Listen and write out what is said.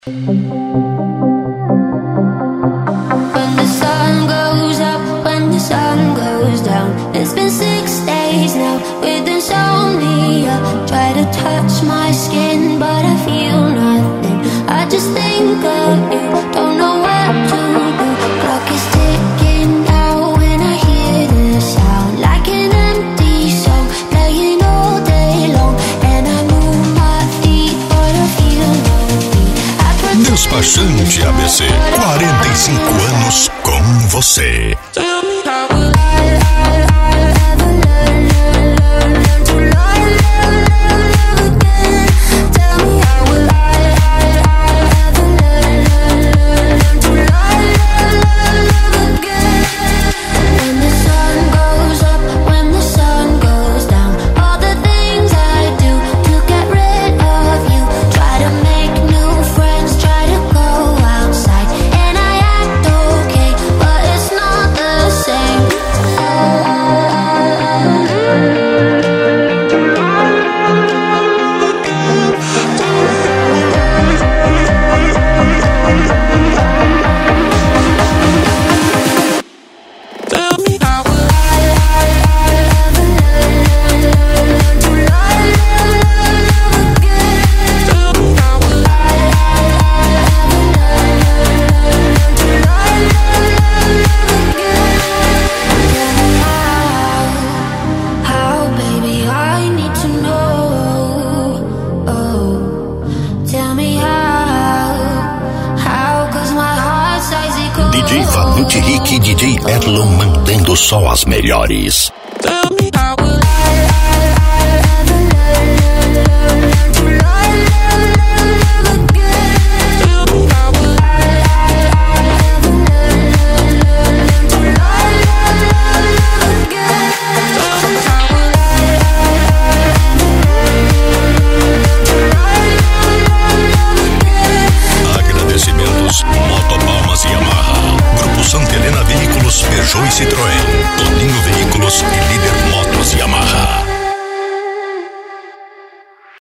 When the sun goes up, when the sun goes down, it's been 6 days now with insomnia. Try to touch my skin, but I feel nothing. I just think of you, don't know what to do. Clock is ticking now when I hear the sound, like an empty song playing all day long. And I move my feet, but I feel no beat. Despachante ABC, 45 anos com você. Tell me how will I ever learn to love again? Tell me how will I ever learn to love again? When the sun goes up, when the sun goes down, all the things I do to get rid of you. Try to make new friends, try to go outside, and I act okay, but it's not the same. Tell me how will I ever learn to love again? Tell me how will I ever learn to love again? Tell me how, baby, I need to know. Oh, tell me how, 'cause my heart size it goes. DJ Vanucci Rick e DJ Erlon mantendo só as melhores. Tell me how will I ever learn to love again? Tell me how will I ever learn to love again? Tell me how will I Agradecimentos Motopalmas e Yamaha, Grupo Santa Helena Veículos, Peugeot e Citroën, Toninho Veículos e